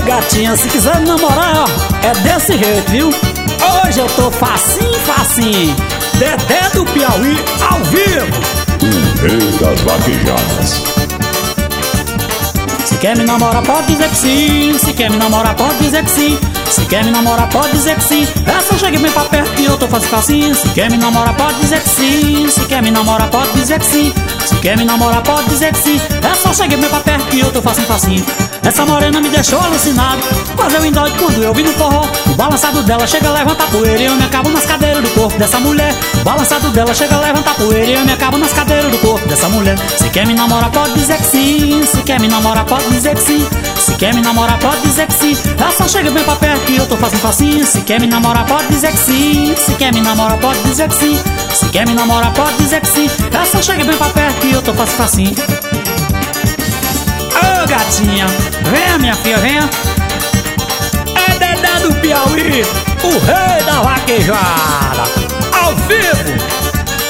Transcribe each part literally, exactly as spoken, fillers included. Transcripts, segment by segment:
gatinha, se quiser me namorar, é desse jeito, viu? Hoje eu tô facinho, facinho. Dedé do Piauí, ao vivo. O rei das vaquejadas. Se quer me namorar, pode dizer que sim. Se quer me namorar, pode dizer que sim. Se quer me namorar, pode dizer que sim. É só chegue bem pra perto que eu tô fazendo facinho. Se quer me namorar, pode dizer que sim. Se quer me namorar, pode dizer que sim. Se quer me namorar, pode dizer que sim. É só chegue bem pra perto que eu tô fazendo facinho. Essa morena me deixou alucinado, mas eu endoido quando eu vi no forró. O balançado dela chega a levantar poeira e eu me acabo nas cadeiras do corpo dessa mulher. O balançado dela chega a levantar poeira e eu me acabo nas cadeiras do corpo dessa mulher. Se quer me namorar, pode dizer que sim. Se quer me namorar, pode dizer que sim. Se quer me namorar, pode dizer que sim. É só chega bem pra perto que eu tô fazendo facinho. Se quer me namorar, pode dizer que sim. Se quer me namorar, pode dizer que sim. Se quer me namorar, pode dizer que sim. É só chega bem pra perto que eu tô fazendo facinho. Ô gatinha, venha minha filha, venha. É Dedé do Piauí, o rei da vaquejada, ao vivo.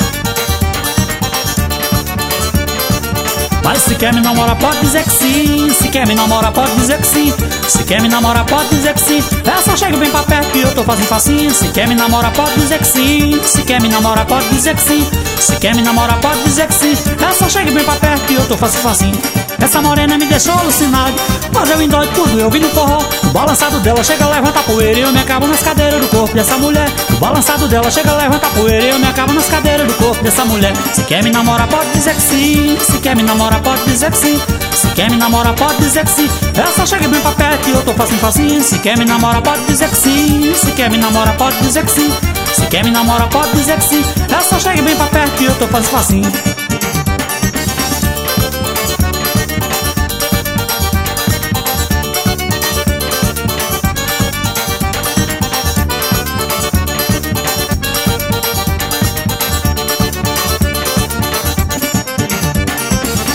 Mas se quer me namorar, pode dizer que sim. Se quer me namorar, pode dizer que sim. Se quer me namorar, pode dizer que sim. É só chega bem pra perto que eu tô fazendo facinho. Se quer me namorar, pode dizer que sim. Se quer me namorar, pode dizer que sim. Se quer me namorar, pode dizer que sim. É só chega bem pra perto que eu tô fazendo facinho. Essa morena me deixou alucinado, mas eu endoido quando eu vi no forró. O balançado dela chega a levantar poeira e eu me acabo nas cadeiras do corpo dessa mulher. O balançado dela chega a levantar poeira e eu me acabo nas cadeiras do corpo dessa mulher. Se quer me namorar, pode dizer que sim. Se quer me namorar, pode dizer que sim. Se quer me namorar, pode dizer que sim. É só chega bem pra perto que eu tô fazendo facinho. Se quer me namorar, pode dizer que sim. Se quer me namorar, pode dizer que sim. Se quer me namorar, pode dizer que sim. É só chega bem pra perto que eu tô fazendo facinho.